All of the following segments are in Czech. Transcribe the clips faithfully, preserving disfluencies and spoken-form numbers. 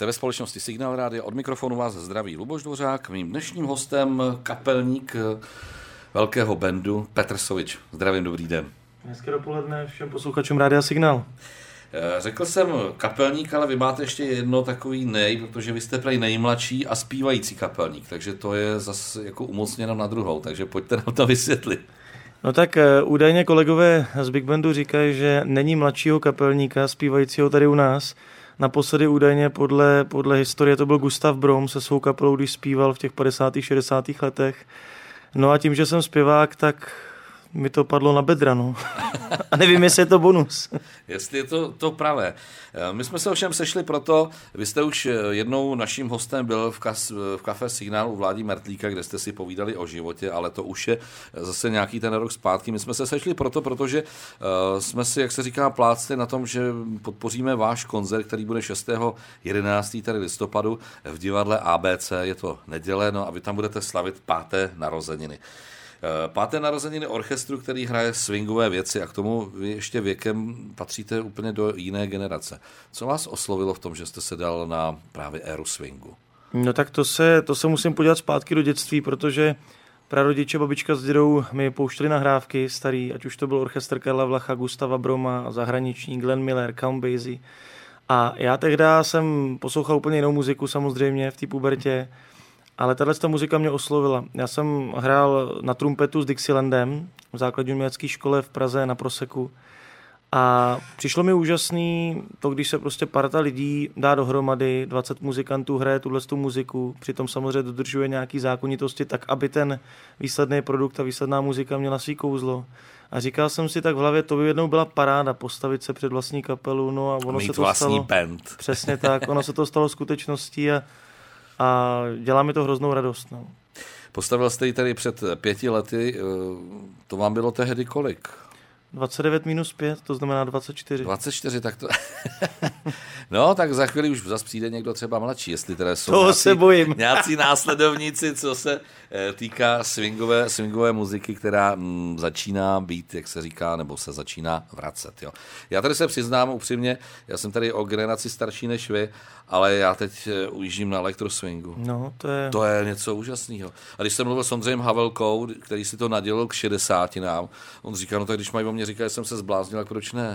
Jste ve společnosti Signál Rádia, od mikrofonu vás zdraví Luboš Dvořák, mým dnešním hostem kapelník velkého bandu Petr Sovič. Zdravím, dobrý den. Hezké dopoledne všem posluchačům Rádia Signál. Řekl jsem kapelník, ale vy máte ještě jedno takový nej, protože vy jste prej nejmladší a zpívající kapelník, takže to je zase jako umocněno na druhou, takže pojďte nám to vysvětlit. No tak údajně kolegové z Big Bandu říkají, že není mladšího kapelníka zpívajícího tady u nás. Naposledy údajně podle, podle historie to byl Gustav Brom se svou kapelou, když zpíval v těch padesátých šedesátých letech. No a tím, že jsem zpěvák, tak mi to padlo na bedra, no. A nevím, jestli je to bonus. Jestli je to, to pravé. My jsme se ovšem sešli proto, vy jste už jednou naším hostem byl v, kas, v kafe Signálu u Vládi Mertlíka, kde jste si povídali o životě, ale to už je zase nějaký ten rok zpátky. My jsme se sešli proto, protože uh, jsme si, jak se říká, plácli na tom, že podpoříme váš koncert, který bude šestého jedenáctého tady listopadu v divadle A B C. Je to neděle, no a vy tam budete slavit páté narozeniny. Páté narozeniny orchestru, který hraje swingové věci a k tomu vy ještě věkem patříte úplně do jiné generace. Co vás oslovilo v tom, že jste se dal na právě éru swingu? No tak to se, to se musím podívat zpátky do dětství, protože prarodiče, babička s dědou mi pouštěli nahrávky starý, ať už to byl orchestr Karla Vlacha, Gustava Broma, zahraniční Glenn Miller, Count Basie. A já tehdy jsem poslouchal úplně jinou muziku samozřejmě v té pubertě, ale tato muzika mě oslovila. Já jsem hrál na trumpetu s Dixielandem v základní umělecké škole v Praze na Proseku a přišlo mi úžasný to, když se prostě parta lidí dá dohromady, dvacet muzikantů hraje tuhletu muziku, přitom samozřejmě dodržuje nějaký zákonitosti tak, aby ten výsledný produkt a výsledná muzika měla svý kouzlo. A říkal jsem si tak v hlavě, to by jednou byla paráda postavit se před vlastní kapelu, no a ono mít se to vlastní stalo. band. Přesně tak, ono se to stalo skutečností a A dělá mi to hroznou radost. No. Postavil jste ji tady před pěti lety, to vám bylo tehdy kolik? dvacet devět minus pět, to znamená dvacet čtyři. dvacet čtyři, tak to... No, tak za chvíli už zase přijde někdo třeba mladší, jestli teda jsou Toho nějací, se bojím. nějací následovníci, co se týká swingové, swingové muziky, která m, začíná být, jak se říká, nebo se začíná vracet. Jo. Já tady se přiznám upřímně, já jsem tady o generaci starší než vy, ale já teď ujíždím na elektroswingu. No, to je... To je něco úžasného. A když jsem mluvil s Ondřejem Havelkou, který si to nadělil k šedesátinám, on říká, no tak když mají o mě říká, že jsem se zbláznil, tak proč ne?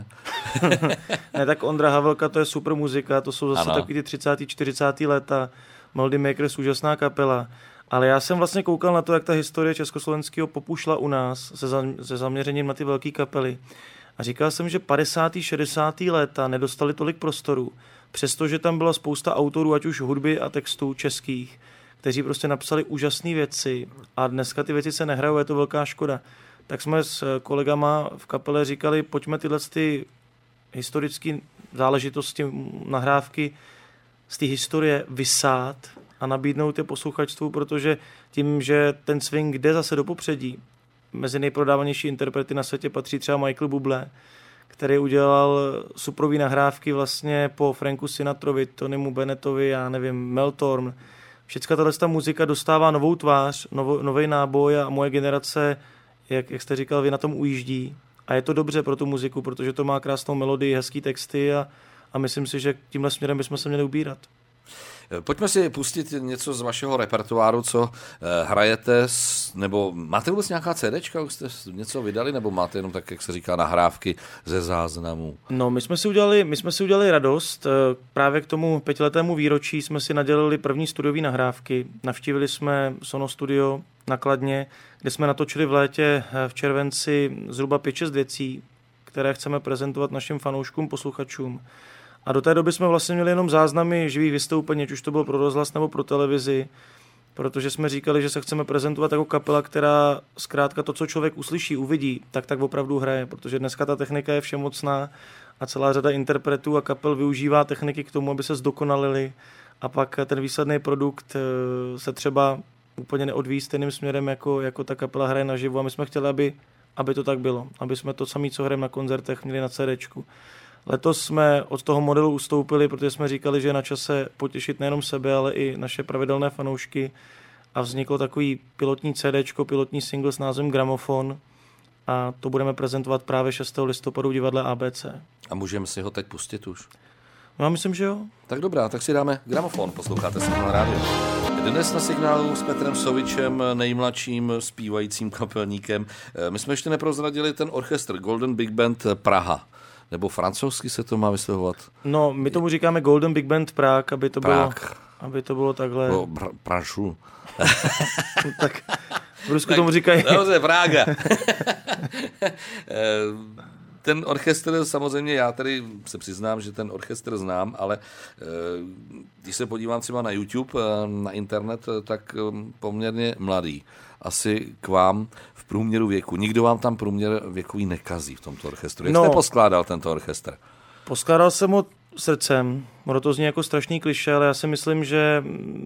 Ne, tak Ondra Havelka, to je super muzika, to jsou zase ano. Takový ty třicátá čtyřicátá léta, Melody Makers, úžasná kapela. Ale já jsem vlastně koukal na to, jak ta historie československého popu šla u nás se, za, se zaměřením na ty velké kapely. A říkal jsem, že padesátá šedesátá léta nedostali tolik prostoru, přestože tam byla spousta autorů, ať už hudby a textů českých, kteří prostě napsali úžasné věci a dneska ty věci se nehrajou, je to velká škoda. Tak jsme s kolegama v kapele říkali, pojďme tyhle ty historické záležitosti, nahrávky z té historie vysát a nabídnout je posluchačstvu, protože tím, že ten swing jde zase do popředí, mezi nejprodávanější interprety na světě patří třeba Michael Bublé, který udělal suprový nahrávky vlastně po Franku Sinatrovi, Tonymu Bennettovi, já nevím, Mel Torme. Všecka tato muzika dostává novou tvář, novo, nový náboj a moje generace, jak, jak jste říkal, vy na tom ujíždí. A je to dobře pro tu muziku, protože to má krásnou melodii, hezký texty a, a myslím si, že tímhle směrem bychom se měli ubírat. Pojďme si pustit něco z vašeho repertoáru, co hrajete, nebo máte vůbec nějaká CDčka, už jste něco vydali, nebo máte jenom tak, jak se říká, nahrávky ze záznamů? No, my jsme si udělali, my jsme si udělali radost. Právě k tomu pětiletému výročí jsme si nadělali první studiové nahrávky. Navštívili jsme Sono Studio na Kladně, kde jsme natočili v létě v červenci zhruba pět šest věcí, které chceme prezentovat našim fanouškům, posluchačům. A do té doby jsme vlastně měli jenom záznamy živých vystoupení, ať už to bylo pro rozhlas nebo pro televizi, protože jsme říkali, že se chceme prezentovat jako kapela, která zkrátka to, co člověk uslyší, uvidí, tak tak opravdu hraje, protože dneska ta technika je všemocná a celá řada interpretů a kapel využívá techniky k tomu, aby se zdokonalili a pak ten výsledný produkt se třeba úplně neodvíjí stejným směrem, jako, jako ta kapela hraje naživo a my jsme chtěli, aby, aby to tak bylo, aby jsme to samé, co hrajeme na koncertech, měli na CDčku. Letos jsme od toho modelu ustoupili, protože jsme říkali, že je na čase potěšit nejenom sebe, ale i naše pravidelné fanoušky a vzniklo takový pilotní CDčko, pilotní single s názvem Gramofon a to budeme prezentovat právě šestého listopadu v divadle A B C. A můžeme si ho teď pustit už? Já myslím, že jo. Tak dobrá, tak si dáme gramofon, posloucháte Signál rádio. Dnes na Signálu s Petrem Sovičem, nejmladším zpívajícím kapelníkem. My jsme ještě neprozradili ten orchestr Golden Big Band Praha. Nebo francouzsky se to má vyslovovat? No, my tomu říkáme Golden Big Band Prague, aby to Prague. bylo, aby to bylo takhle. No, br- Pražu. Tak v Rusku tomu říkají. Dobře, Praga. Ten orchestr, samozřejmě já tady se přiznám, že ten orchestr znám, ale když se podívám třeba na YouTube, na internet, tak poměrně mladý. Asi k vám v průměru věku. Nikdo vám tam průměr věkový nekazí v tomto orchestru. Jak no, jste poskládal tento orchestr? Poskládal jsem ho srdcem. Ono to zní jako strašný klišé, ale já si myslím, že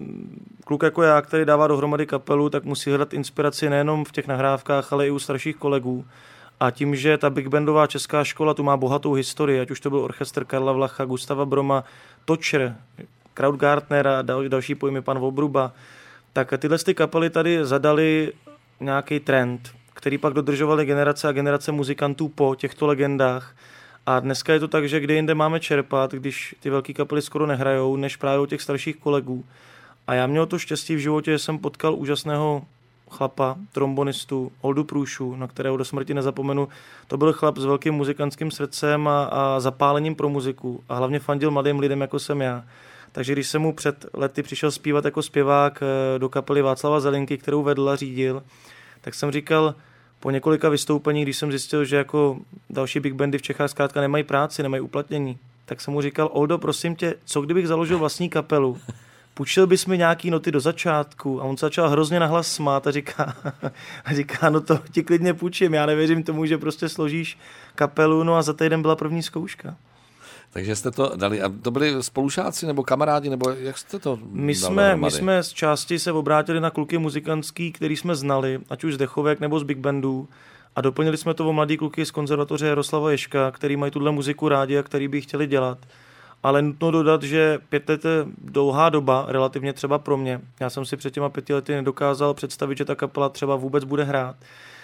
kluk jako já, který dává dohromady kapelu, tak musí hledat inspiraci nejenom v těch nahrávkách, ale i u starších kolegů. A tím, že ta big bandová česká škola tu má bohatou historii, ať už to byl orchestr Karla Vlacha, Gustava Broma, Točer, Krautgartner a dal, další pojmy, pan Vobruba, tak tyhle ty kapely tady zadali nějaký trend, který pak dodržovaly generace a generace muzikantů po těchto legendách. A dneska je to tak, že kde jinde máme čerpat, když ty velké kapely skoro nehrajou, než právě u těch starších kolegů. A já měl to štěstí v životě, že jsem potkal úžasného chlapa, trombonistu, Oldu Průšu, na kterého do smrti nezapomenu. To byl chlap s velkým muzikantským srdcem a, a zapálením pro muziku a hlavně fandil mladým lidem, jako jsem já. Takže když jsem mu před lety přišel zpívat jako zpěvák do kapely Václava Zelinky, kterou vedl a řídil, tak jsem říkal po několika vystoupeních, když jsem zjistil, že jako další big bandy v Čechách zkrátka nemají práci, nemají uplatnění, tak jsem mu říkal: Oldo, prosím tě, co kdybych založil vlastní kapelu? Půjčil bys mi nějaký noty do začátku? A on se začal hrozně nahlas smát a říká, a říká, no to ti klidně půjčím, já nevěřím tomu, že prostě složíš kapelu, no a za týden byla první zkouška. Takže jste to dali. A to byli spolužáci nebo kamarádi, nebo jak jste to my jsme, my jsme z části se obrátili na kluky muzikantský, který jsme znali, ať už z dechovek nebo z big bandů, a doplnili jsme to o mladý kluky z konzervatoře Jaroslava Ježka, který mají tuhle muziku rádi a který by chtěli dělat. Ale nutno dodat, že pět let je dlouhá doba, relativně třeba pro mě. Já jsem si před těma pěti lety nedokázal představit, že ta kapela třeba vůbec bude hrát.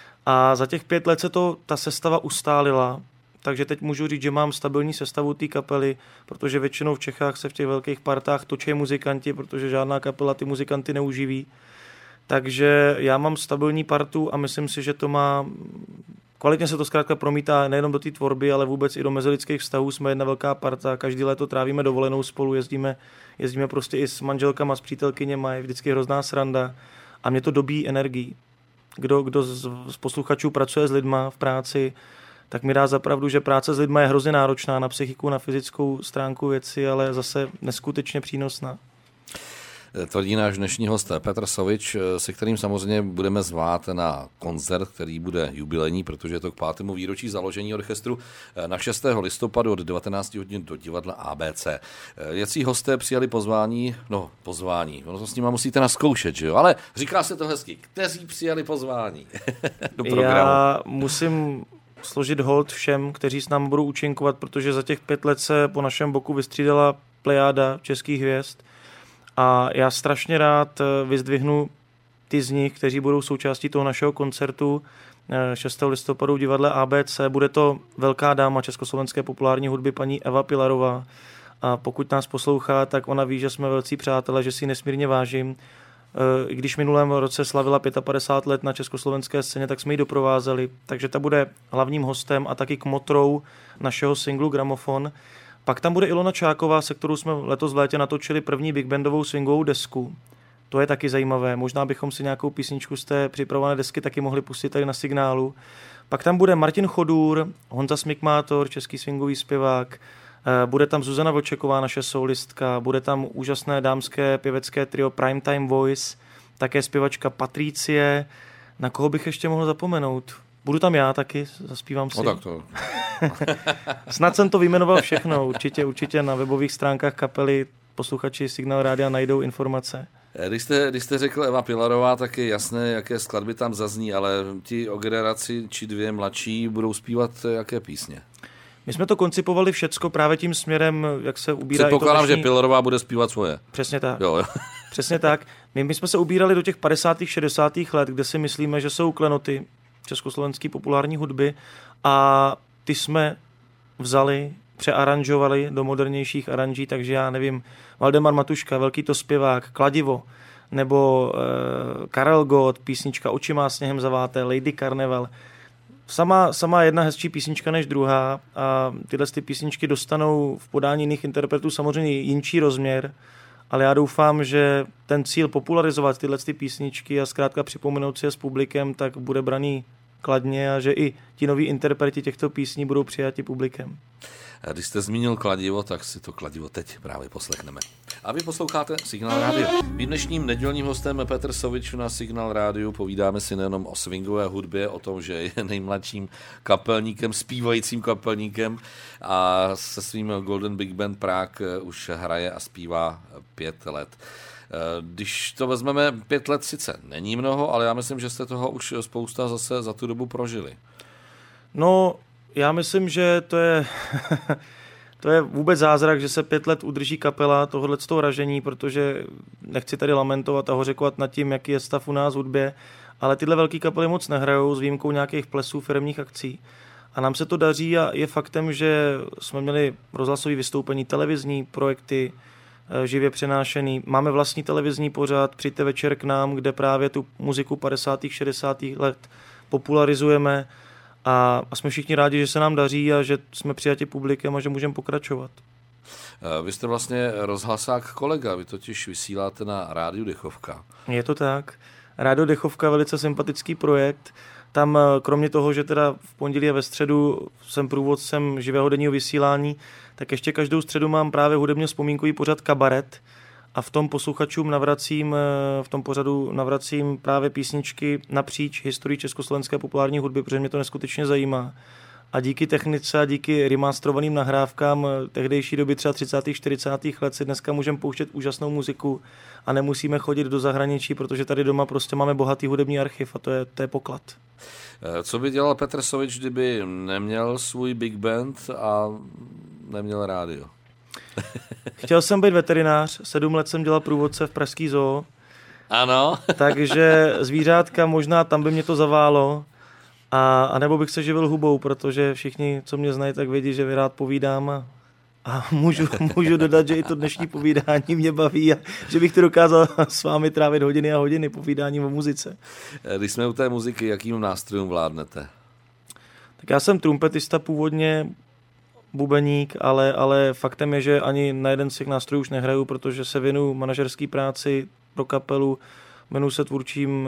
A za těch pět let se to ta sestava ustálila, takže teď můžu říct, že mám stabilní sestavu té kapely, protože většinou v Čechách se v těch velkých partách točí muzikanti, protože žádná kapela ty muzikanty neuživí. Takže já mám stabilní partu a myslím si, že to má... Kvalitně se to zkrátka promítá nejenom do té tvorby, ale vůbec i do mezilidských vztahů. Jsme jedna velká parta, každý léto trávíme dovolenou spolu, jezdíme, jezdíme prostě i s manželkama, s přítelkyněma, je vždycky hrozná sranda a mě to dobíjí energií. Kdo, kdo z, z posluchačů pracuje s lidma v práci, tak mi dá za pravdu, že práce s lidma je hrozně náročná na psychiku, na fyzickou stránku věci, ale zase neskutečně přínosná. Tvrdí náš dnešní host Petr Sovič, se kterým samozřejmě budeme zvát na koncert, který bude jubilejní, protože je to k pátému výročí založení orchestru na šestého listopadu od devatenácti hodin do divadla A B C. Jací hosté přijali pozvání? No, pozvání. Ono to s nima musíte naskoušet, že jo? Ale říká se to hezky. Kteří přijali pozvání do programu? Já musím složit hold všem, kteří s námi budou účinkovat, protože za těch pět let se po našem boku vystřídala plejáda českých hvězd. A já strašně rád vyzdvihnu ty z nich, kteří budou součástí toho našeho koncertu šestého listopadu v divadle A B C. Bude to velká dáma československé populární hudby paní Eva Pilarová. A pokud nás poslouchá, tak ona ví, že jsme velcí přátelé, že si ji nesmírně vážím. I když minulém roce slavila padesát pět let na československé scéně, tak jsme ji doprovázeli. Takže ta bude hlavním hostem a taky kmotrou našeho singlu Gramofon. Pak tam bude Ilona Čáková, se kterou jsme letos v létě natočili první big bandovou swingovou desku. To je taky zajímavé. Možná bychom si nějakou písničku z té připravované desky taky mohli pustit tady na Signálu. Pak tam bude Martin Chodůr, Honza Smikmátor, český swingový zpěvák. Bude tam Zuzana Vlčeková, naše solistka. Bude tam úžasné dámské pěvecké trio Primetime Voice, také zpěvačka Patricie. Na koho bych ještě mohl zapomenout? Budu tam já taky, zaspívám si. No tak to. Snad jsem to vyjmenoval všechno. Určitě, určitě na webových stránkách kapely posluchači Signál Rádia najdou informace. Když jste, když jste řekl Eva Pilarová, tak je jasné, jaké skladby tam zazní, ale ti o generaci či dvě mladší budou zpívat jaké písně? My jsme to koncipovali všecko právě tím směrem, jak se ubírá. Předpokládám, dnešní... že Pilarová bude zpívat svoje. Přesně tak. Jo, jo. Přesně tak. My, my jsme se ubírali do těch padesátých šedesátých let, kde si myslíme, že jsou klenoty československé populární hudby a ty jsme vzali, přearanžovali do modernějších aranží, takže já nevím, Valdemar Matuška, velký to zpěvák, Kladivo, nebo e, Karel Gott, písnička Oči má sněhem zaváté, Lady Carnival. Sama, sama jedna hezčí písnička než druhá a tyhle ty písničky dostanou v podání jiných interpretů samozřejmě jinčí rozměr, ale já doufám, že ten cíl popularizovat tyhle ty písničky a zkrátka připomenout si je s publikem, tak bude braný kladně a že i ti noví interpreti těchto písní budou přijati publikem. Když jste zmínil Kladivo, tak si to Kladivo teď právě poslechneme. A vy posloucháte Signál rádio. Mým dnešním nedělním hostem Petr Sovič na Signál rádiu. Povídáme si nejenom o swingové hudbě, o tom, že je nejmladším kapelníkem, zpívajícím kapelníkem a se svým Golden Big Band Prague už hraje a zpívá pět let. Když to vezmeme, pět let sice není mnoho, ale já myslím, že jste toho už spousta zase za tu dobu prožili. No, já myslím, že to je, to je vůbec zázrak, že se pět let udrží kapela tohoto ražení, protože nechci tady lamentovat a hořekovat nad tím, jaký je stav u nás v hudbě, ale tyhle velké kapely moc nehrajou s výjimkou nějakých plesů, firemních akcí. A nám se to daří a je faktem, že jsme měli rozhlasové vystoupení, televizní projekty, živě přenášený. Máme vlastní televizní pořad, přijďte večer k nám, kde právě tu muziku padesátých šedesátých let popularizujeme a, a jsme všichni rádi, že se nám daří a že jsme přijati publikem a že můžeme pokračovat. Vy jste vlastně rozhlasák kolega, vy totiž vysíláte na Rádiu Dechovka. Je to tak. Rádio Dechovka, velice sympatický projekt. Tam kromě toho, že teda v pondělí a ve středu jsem průvodcem živého denního vysílání, tak ještě každou středu mám právě hudebně vzpomínkový pořad Kabaret a v tom posluchačům navracím, v tom pořadu navracím právě písničky napříč historii československé populární hudby, protože mě to neskutečně zajímá. A díky technice a díky remasterovaným nahrávkám tehdejší doby třeba třicátých čtyřicátých let si dneska můžeme pouštět úžasnou muziku a nemusíme chodit do zahraničí, protože tady doma prostě máme bohatý hudební archiv a to je, to je poklad. Co by dělal Petr Sovič, kdyby neměl svůj big band a neměl rádio? Chtěl jsem být veterinář, sedm let jsem dělal průvodce v pražský zoo. Ano. Takže zvířátka, možná tam by mě to zaválo. A, a nebo bych se živil hubou, protože všichni, co mě znají, tak vědí, že rád povídám a, a můžu, můžu dodat, že i to dnešní povídání mě baví a že bych to dokázal s vámi trávit hodiny a hodiny povídáním o muzice. Když jsme u té muziky, jakým nástrojům vládnete? Tak já jsem trumpetista původně, bubeník, ale, ale faktem je, že ani na jeden z těch nástrojů už nehraju, protože se věnuju manažerské práci pro kapelu, jmenuji se tvůrčím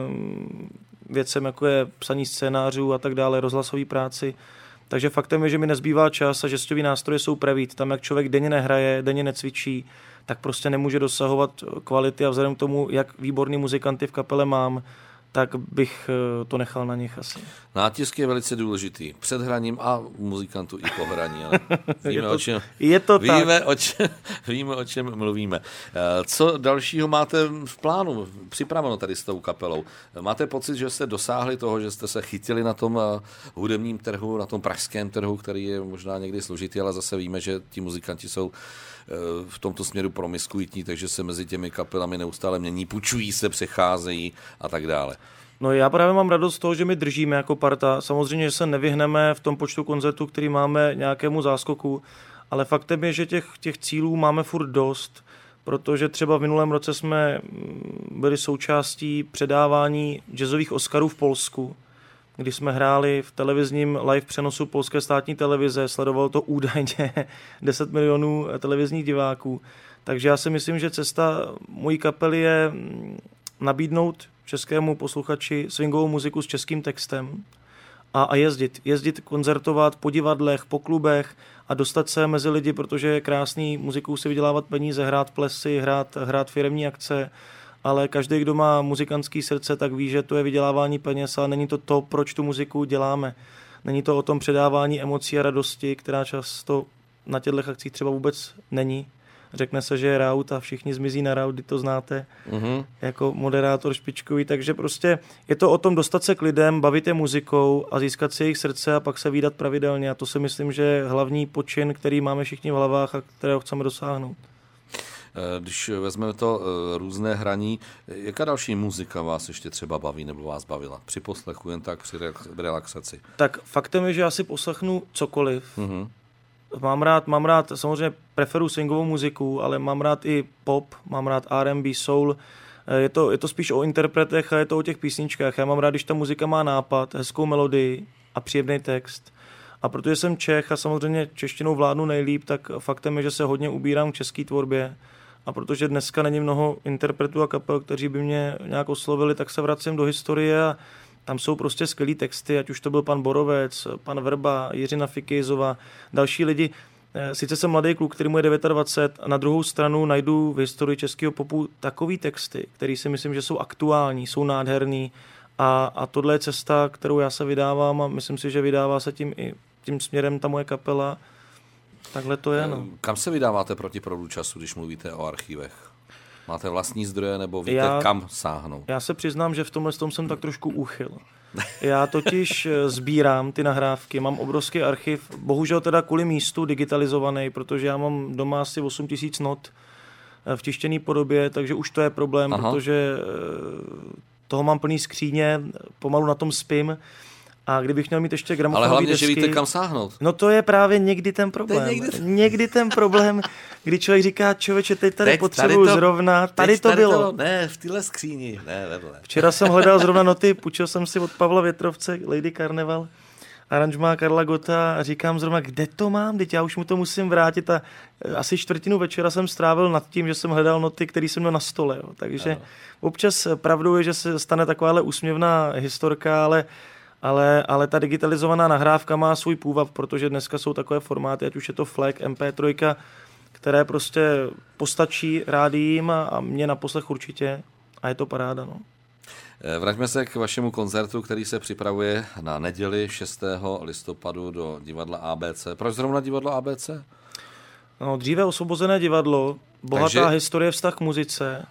věcem, jako je psaní scénářů a tak dále, rozhlasové práci. Takže faktem je, že mi nezbývá čas a žestový nástroje jsou pravít. Tam, jak člověk denně nehraje, denně necvičí, tak prostě nemůže dosahovat kvality a vzhledem k tomu, jak výborný muzikanty v kapele mám, tak bych to nechal na nich asi. Nátisk je velice důležitý. Před hraním a u muzikantů i po hraní. Ale víme, je to, o čem, je to víme, tak. O čem, víme, o čem mluvíme. Co dalšího máte v plánu, připraveno tady s tou kapelou? Máte pocit, že jste dosáhli toho, že jste se chytili na tom hudebním trhu, na tom pražském trhu, který je možná někdy složitý, ale zase víme, že ti muzikanti jsou v tomto směru promiskuitní, takže se mezi těmi kapelami neustále mění, půjčují se, přecházejí a tak dále. No já právě mám radost z toho, že my držíme jako parta. Samozřejmě, že se nevyhneme v tom počtu koncertů, který máme, nějakému záskoku, ale faktem je, že těch, těch cílů máme furt dost, protože třeba v minulém roce jsme byli součástí předávání jazzových Oscarů v Polsku, kdy jsme hráli v televizním live přenosu polské státní televize, sledovalo to údajně deset milionů televizních diváků. Takže já si myslím, že cesta mojí kapely je nabídnout českému posluchači swingovou muziku s českým textem a, a jezdit. Jezdit, koncertovat po divadlech, po klubech a dostat se mezi lidi, protože je krásný muzikou si vydělávat peníze, hrát plesy, hrát, hrát firemní akce, ale každý, kdo má muzikantský srdce, tak ví, že to je vydělávání peněz, ale není to to, proč tu muziku děláme. Není to o tom předávání emocí a radosti, která často na těchto akcích třeba vůbec není. Řekne se, že je raut a všichni zmizí na raut, kdy to znáte, mm-hmm. jako moderátor špičkový, takže prostě je to o tom dostat se k lidem, bavit je muzikou a získat si jejich srdce a pak se vídat pravidelně a to si myslím, že je hlavní počin, který máme všichni v hlavách a kterého chceme dosáhnout. Když vezmeme to různé hraní, jaká další muzika vás ještě třeba baví nebo vás bavila? Při poslechu, jen tak při relaxaci. Tak faktem je, že já si poslechnu cokoliv. Mm-hmm. Mám rád, mám rád, samozřejmě preferuji swingovou muziku, ale mám rád i pop, mám rád R and B, soul. Je to, je to spíš o interpretech a je to o těch písničkách. Já mám rád, když ta muzika má nápad, hezkou melodii a příjemný text. A protože jsem Čech a samozřejmě češtinou vládnu nejlíp, tak faktem je, že se hodně ubírám k české tvorbě. A protože dneska není mnoho interpretů a kapel, kteří by mě nějak oslovili, tak se vracím do historie a tam jsou prostě skvělý texty, ať už to byl pan Borovec, pan Vrba, Jiřina Fikejzová, další lidi. Sice jsem mladý kluk, který mu je dvacet devět, a na druhou stranu najdu v historii českého popu takový texty, který si myslím, že jsou aktuální, jsou nádherný a, a tohle je cesta, kterou já se vydávám a myslím si, že vydává se tím i tím směrem ta moje kapela. Takhle to je. No. Kam se vydáváte proti proudu času, když mluvíte o archívech? Máte vlastní zdroje nebo víte, já, kam sáhnout? Já se přiznám, že v tomhle tom jsem tak trošku úchyl. Já totiž sbírám ty nahrávky, mám obrovský archiv, bohužel teda kvůli místu digitalizovaný, protože já mám doma asi osm tisíc not v tištěné podobě, takže už to je problém, Aha. protože toho mám plný skříně, pomalu na tom spím. A kdybych měl mít ještě gramofonové desky... Ale hlavně, desky, že víte, kam sáhnout. No to je právě někdy ten problém. Někdy... někdy ten problém, kdy člověk říká, člověče, teď tady potřebuju tady to, zrovna, tady to tady bylo. To, ne, v téhle skříni, ne, vedle. Včera jsem hledal zrovna noty, půjčil jsem si od Pavla Větrovce Lady Carnival, aranžmá Karla Gotta a říkám zrovna, kde to mám, teď já už mu to musím vrátit a asi čtvrtinu večera jsem strávil nad tím, že jsem hledal noty, které jsem měl na stole. Jo. Takže ano. Občas pravdou je, že se stane takováhle úsměvná historka, ale Ale, ale ta digitalizovaná nahrávka má svůj půvab, protože dneska jsou takové formáty, ať už je to FLAC, em pé tři, které prostě postačí rádiím a, a mě na poslech určitě a je to paráda. No. Vraťme se k vašemu koncertu, který se připravuje na neděli šestého listopadu do divadla á bé cé. Proč zrovna divadlo á bé cé? No, dříve Osvobozené divadlo, bohatá Takže... historie, vztah k muzice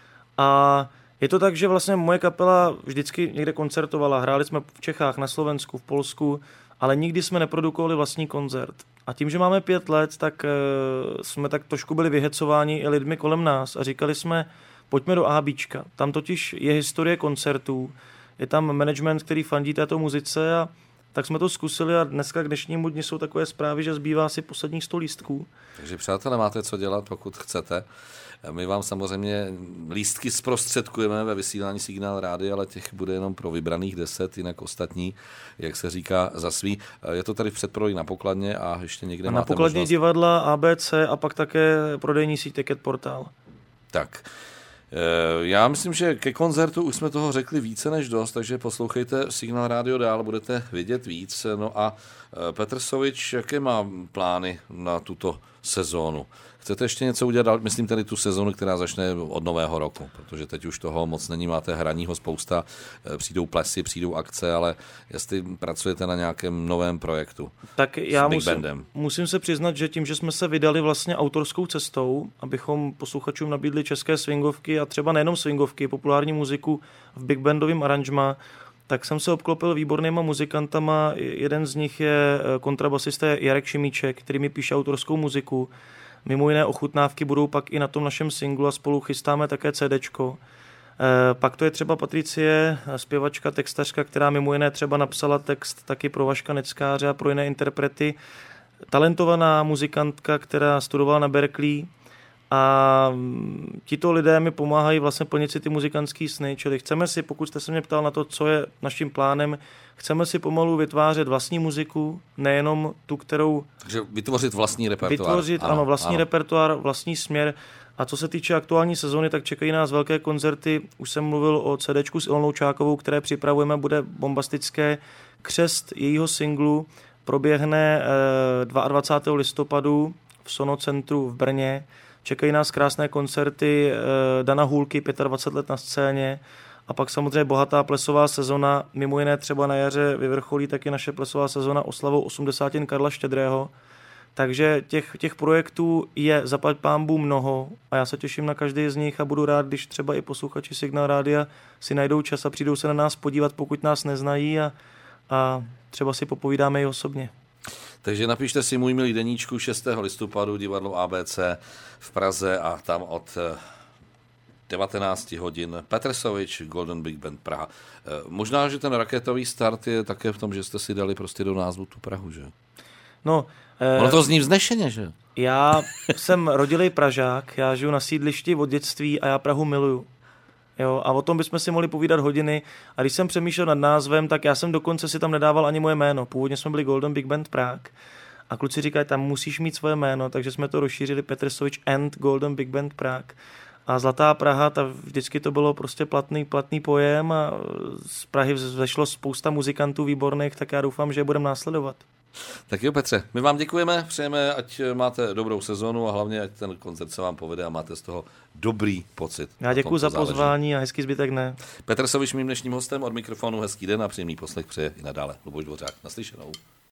a je to tak, že vlastně moje kapela vždycky někde koncertovala. Hráli jsme v Čechách, na Slovensku, v Polsku, ale nikdy jsme neprodukovali vlastní koncert. A tím, že máme pět let, tak uh, jsme tak trošku byli vyhecováni i lidmi kolem nás a říkali jsme, pojďme do ABčka. Tam totiž je historie koncertů, je tam management, který fandí této muzice a tak jsme to zkusili a dneska k dnešnímu dni jsou takové zprávy, že zbývá asi posledních sto lístků. Takže přátelé, máte co dělat, pokud chcete. My vám samozřejmě lístky zprostředkujeme ve vysílání Signál Rádia, ale těch bude jenom pro vybraných deset, jinak ostatní, jak se říká, za svý. Je to tady v předprodeji na pokladně a ještě někde a máte na pokladně možnost... divadla á bé cé a pak také prodejní síť Ticket Portal. Tak. Já myslím, že ke koncertu už jsme toho řekli více než dost, takže poslouchejte Signál Rádio dál, budete vědět víc. No a Petr Sovič, jaké má plány na tuto sezónu? Chcete ještě něco udělat, myslím tedy tu sezonu, která začne od nového roku, protože teď už toho moc není, máte hraního spousta, přijdou plesy, přijdou akce, ale jestli pracujete na nějakém novém projektu tak já musím, musím se přiznat, že tím, že jsme se vydali vlastně autorskou cestou, abychom posluchačům nabídli české swingovky a třeba nejenom swingovky, populární muziku v big bandovém aranžmá, tak jsem se obklopil výbornýma muzikantama. Jeden z nich je kontrabasista Jarek Šimíček, který mi píše autorskou muziku. Mimo jiné ochutnávky budou pak i na tom našem singlu a spolu chystáme také CDčko. E, pak to je třeba Patricie, zpěvačka, textařka, která mimo jiné třeba napsala text taky pro Vaška Neckáře a pro jiné interprety. Talentovaná muzikantka, která studovala na Berkeley a tito lidé mi pomáhají vlastně plnit si ty muzikantský sny, čili chceme si, pokud jste se mě ptal na to, co je naším plánem, chceme si pomalu vytvářet vlastní muziku, nejenom tu, kterou... Takže vytvořit vlastní repertoár. Vytvořit, ano, ano vlastní ano. repertoár, vlastní směr. A co se týče aktuální sezóny, tak čekají nás velké koncerty. Už jsem mluvil o CDčku s Ilonou Čákovou, které připravujeme, bude bombastické. Křest jejího singlu proběhne dvacátého druhého listopadu v Sonocentru v Brně. Čekají nás krásné koncerty Dana Hůlky, dvacet pět let na scéně. A pak samozřejmě bohatá plesová sezona, mimo jiné třeba na jaře vyvrcholí taky naše plesová sezona oslavou osmdesátin Karla Štědrého. Takže těch, těch projektů je zaplať pánbů mnoho a já se těším na každý z nich a budu rád, když třeba i posluchači Signál Rádia si najdou čas a přijdou se na nás podívat, pokud nás neznají a, a třeba si popovídáme i osobně. Takže napište si Můj milý deníčku šestého listopadu divadlo á bé cé v Praze a tam od devatenáct hodin Petr Sovič, Golden Big Band Praha. Možná, že ten raketový start je také v tom, že jste si dali prostě do názvu tu Prahu, že? No, ono to zní vznešeně, že? Já jsem rodilej Pražák, já žiju na sídlišti od dětství a já Prahu miluju. Jo, a o tom bychom si mohli povídat hodiny. A když jsem přemýšlel nad názvem, tak já jsem dokonce si tam nedával ani moje jméno. Původně jsme byli Golden Big Band Prague. A kluci říkají, tam musíš mít svoje jméno, takže jsme to rozšířili Petr Sovič and Golden Big Band Prague. A Zlatá Praha, ta vždycky to bylo prostě platný, platný pojem a z Prahy vzešlo spousta muzikantů výborných, tak já doufám, že je budeme následovat. Tak jo, Petře, my vám děkujeme, přejeme, ať máte dobrou sezonu a hlavně, ať ten koncert se vám povede a máte z toho dobrý pocit. Já děkuji za pozvání a hezký zbytek dne. Petr Sovič, mým dnešním hostem, od mikrofonu hezký den a příjemný poslech přeje i nadále Luboš Dvořák. Naslyšenou.